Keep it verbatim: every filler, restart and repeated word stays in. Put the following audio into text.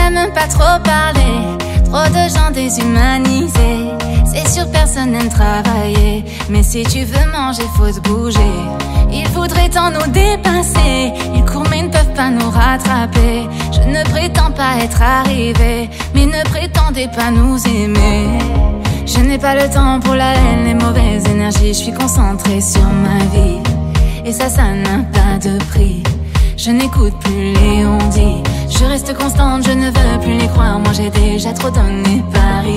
n'aime pas trop parler, trop de gens déshumanisés. C'est sûr personne n'aime travailler, mais si tu veux manger faut te bouger. Ils voudraient tant nous dépasser, ils courent mais ne peuvent pas nous rattraper. Je ne prétends pas être arrivé, mais ne prétendez pas nous aimer. Je n'ai pas le temps pour la haine, les mauvaises énergies. Je suis concentrée sur ma vie, et ça, ça n'a pas de prix. Je n'écoute plus les on-dit, je reste constante, je ne veux plus les croire. Moi j'ai déjà trop donné Paris.